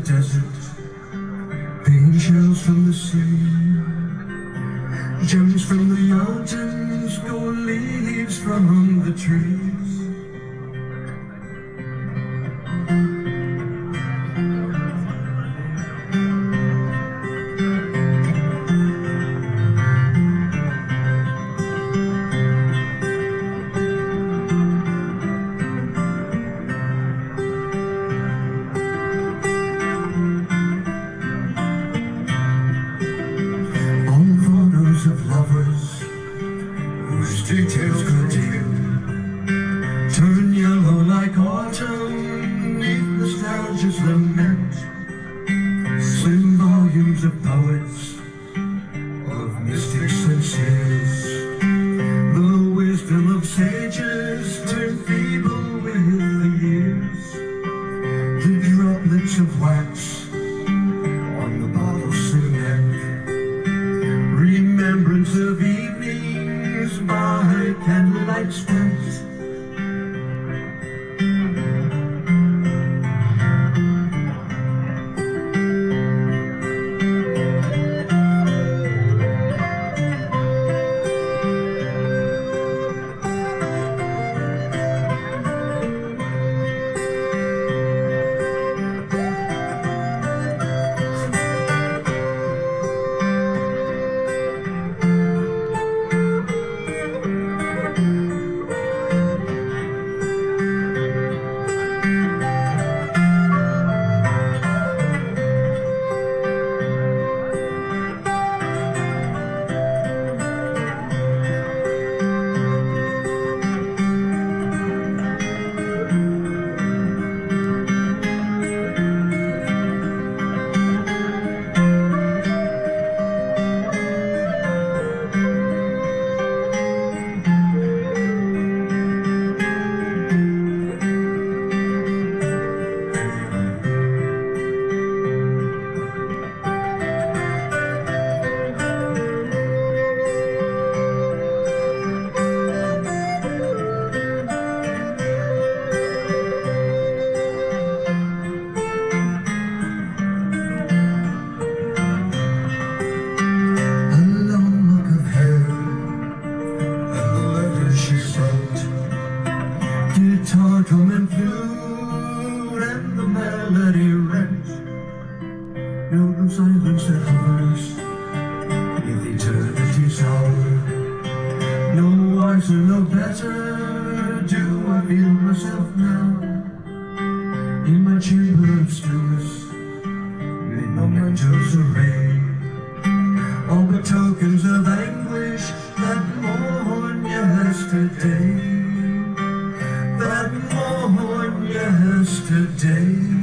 desert, paying shells from the sea, gems from the mountains, gold leaves from the trees. Of lovers whose details grow deep, turn yellow like autumn neath nostalgia's lament. Slim volumes of poets, of mystics and seers, the wisdom of sages turn feeble with the years. The droplets of wax on the bottle's neck, remembrance of evenings by candlelight spent. Guitar, drum and flute, and the melody rent. No silence that hovers in eternity's hour. No wiser, no better do I feel myself now. In my chamber of stillness, mid mementos array, all the tokens of anguish that mourn yesterday. That mourn yesterday.